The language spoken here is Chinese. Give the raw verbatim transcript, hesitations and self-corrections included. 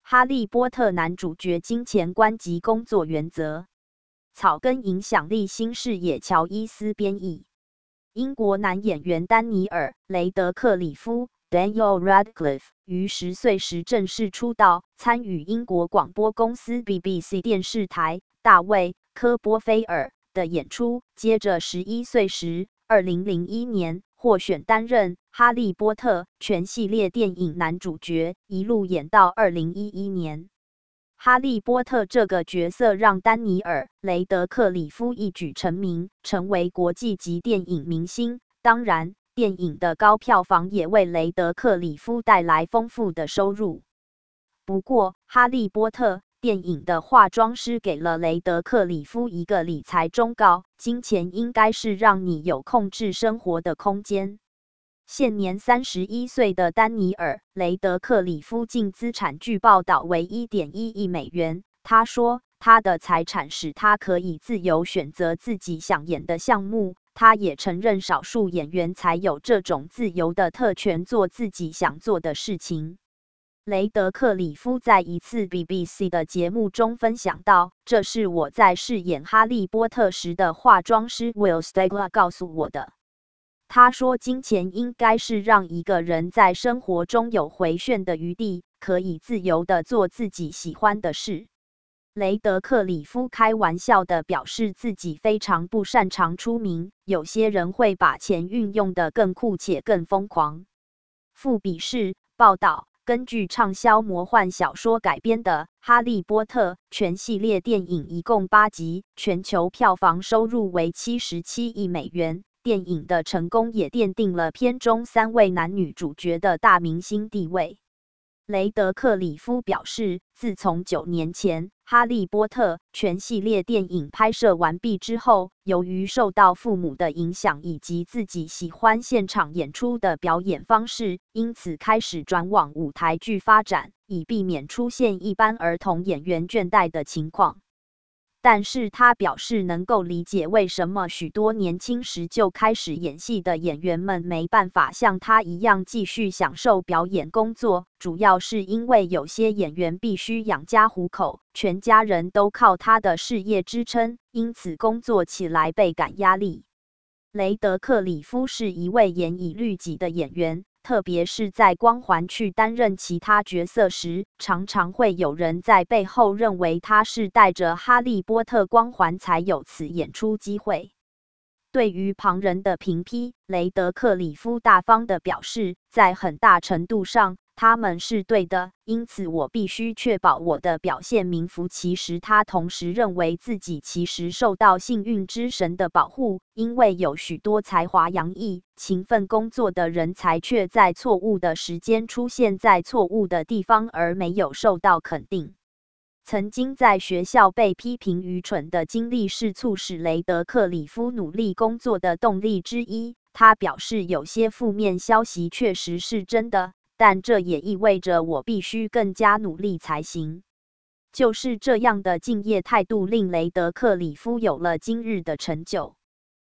哈利波特男主角金钱观及工作原则。草根影响力新视野乔伊斯编译。英国男演员丹尼尔·雷德克里夫 （Daniel Radcliffe） 于十岁时正式出道，参与英国广播公司 B B C 电视台大卫·科波菲尔的演出。接着十一岁时，二零零一年获选担任《哈利波特》全系列电影男主角，一路演到二零一一年。哈利波特这个角色让丹尼尔·雷德克里夫一举成名，成为国际级电影明星。当然，电影的高票房也为雷德克里夫带来丰富的收入。不过，哈利波特电影的化妆师给了雷德克里夫一个理财忠告：金钱应该是让你有控制生活的空间。现年三十一岁的丹尼尔·雷德克里夫净资产据报道为 一点一亿美元。他说，他的财产使他可以自由选择自己想演的项目。他也承认，少数演员才有这种自由的特权，做自己想做的事情。雷德克里夫在一次 B B C 的节目中分享到：“这是我在饰演哈利波特时的化妆师 Will Stegler 告诉我的。”他说，金钱应该是让一个人在生活中有回旋的余地，可以自由地做自己喜欢的事。雷德克里夫开玩笑地表示自己非常不擅长出名，有些人会把钱运用得更酷且更疯狂。富比士报道，根据畅销魔幻小说改编的《哈利波特》全系列电影一共八集，全球票房收入为七十七亿美元。电影的成功也奠定了片中三位男女主角的大明星地位。雷德克里夫表示，自从九年前《哈利波特》全系列电影拍摄完毕之后，由于受到父母的影响以及自己喜欢现场演出的表演方式，因此开始转往舞台剧发展，以避免出现一般儿童演员倦怠的情况。但是他表示能够理解为什么许多年轻时就开始演戏的演员们没办法像他一样继续享受表演工作，主要是因为有些演员必须养家糊口，全家人都靠他的事业支撑，因此工作起来倍感压力。雷德克里夫是一位严以律己的演员，特别是在光环去担任其他角色时，常常会有人在背后认为他是带着哈利波特光环才有此演出机会。对于旁人的评批，雷德克里夫大方地表示，在很大程度上，他们是对的，因此我必须确保我的表现名副其实。他同时认为自己其实受到幸运之神的保护，因为有许多才华洋溢、勤奋工作的人才却在错误的时间出现在错误的地方，而没有受到肯定。曾经在学校被批评愚蠢的经历是促使雷德克里夫努力工作的动力之一。他表示，有些负面消息确实是真的，但这也意味着我必须更加努力才行。就是这样的敬业态度，令雷德克里夫有了今日的成就。